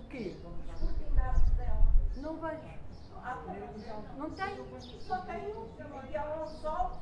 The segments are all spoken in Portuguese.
quê? Os cortinados dela. Não vejo. Não tenho. Só tenho um dia ao sol.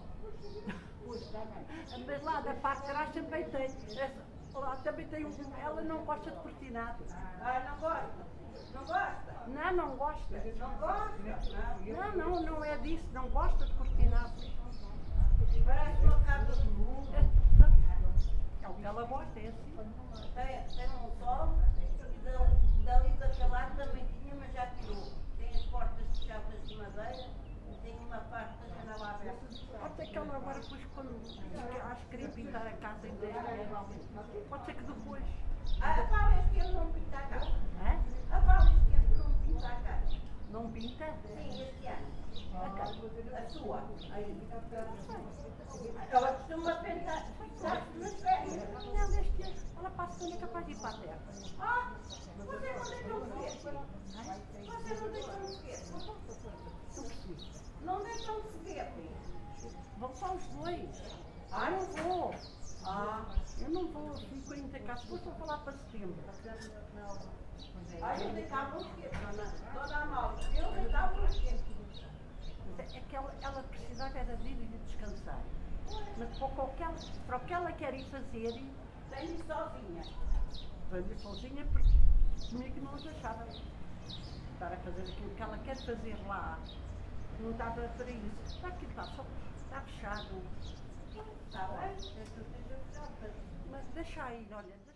Mas lá da parte de trás também tem. Lá também tem ela não gosta de cortinado. Ah, não gosta? Não gosta? Não, não gosta. Não gosta? Não é disso. Não gosta de cortinado. Parece uma casa de mundo. É o que ela gosta, é assim. Tem um sol e dali daquele lado também tinha, mas já tirou. Tem as portas fechadas de madeira e tem uma parte da janela aberta. Pode ser que ela agora, depois, quando acho que queria pintar a casa inteira, pode ser que depois. A Paula este ano não pinta a casa. É? A Paula este ano não pinta a casa. Não pinta? Sim, este ano. A casa. A sua. Aí. Ela costuma pintar nas férias. Não, deste ano, ela passa quando é capaz de ir para a terra. Ah, você não deixa um foguete. Você não deixa um foguete. Não preciso. Não deixa um foguete. Vão só os dois. Ah, Eu não vou. Ah, Eu não vou, fico ainda cá. Depois vou falar para setembro. aí eu deitava um foguete, dona Amália. Eu deitava um foguete. É que ela precisava era de ir e descansar. Mas para o que ela quer ir fazer, Tem de ir sozinha. vai-me sozinha porque comigo não deixava estar a fazer aquilo que ela quer fazer lá. Não dava para isso. Está aqui, está fechado. Está bem? É tudo fechado. Mas deixa aí, olha.